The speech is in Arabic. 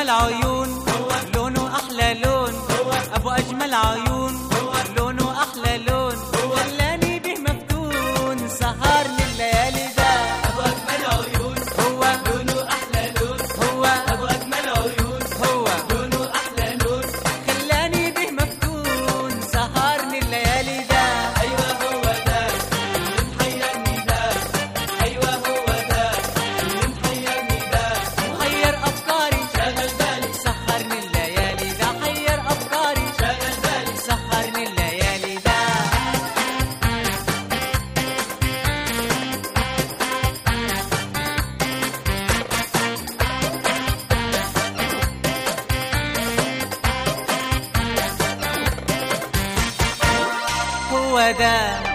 أجمل عيون، لونه أحلى لون، أبو أجمل عيون، لونه أحلى لون، خلاني به مفتون سهرني الليالي ده. أبو أجمل عيون لونه أحلى لون، أبو أجمل عيون لونه أحلى لون، خلاني به مفتون سهرني الليالي ده. أيوة هو ده اللي محيرني ده، أيوة هو ده اللي محيرني ده، محير أفكاري شغل بالي سهرني الليالي ده، حير أفكاري شغل بالي. سهرني الليالي ده. هو ده